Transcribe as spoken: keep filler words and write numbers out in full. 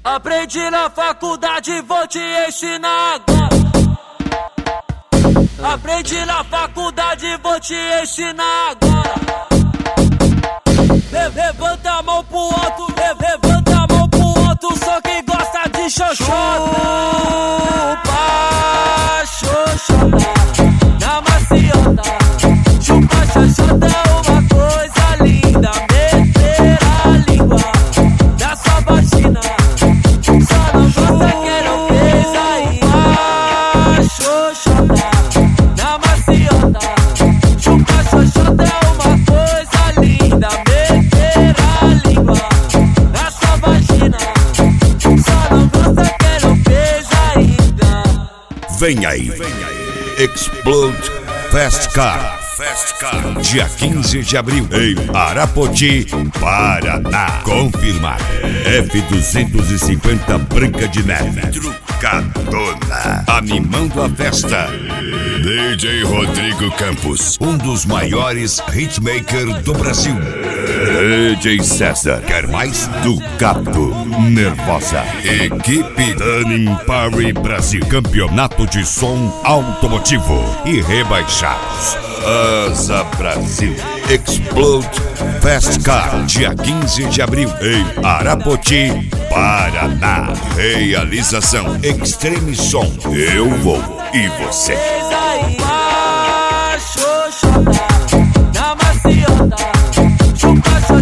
Aprendi na faculdade, vou te ensinar agora. Aprendi na faculdade, vou te ensinar agora. Levanta a mão pro alto, levanta a mão pro alto, só quem gosta de xoxota. Chupa, xoxota, na maciota. Chupa, xoxota é uma coisa linda. Meter a língua na sua vagina, só não gosta quem não fez ainda. Xoxota, na maciota. Chupa, xoxota é uma coisa linda. Meter a língua na sua vagina, só não gosta quem não fez ainda. Vem aí, Explode Fast Car. Fast Car, dia quinze de abril, em Arapoti, Paraná. Confirmado. F duzentos e cinquenta Branca de Neve, trucadona, animando a festa. D J Rodrigo Campos, um dos maiores hitmakers do Brasil. D J César, quer mais? Do Gato Nervosa. Equipe Danin Party Brasil, campeonato de som automotivo e rebaixados. Asa Brasil. Explode Fast Car, dia quinze de abril, em Arapoti, Paraná. Realização Extreme Som. Eu vou e você. Xoxota, na maciota. Chupa,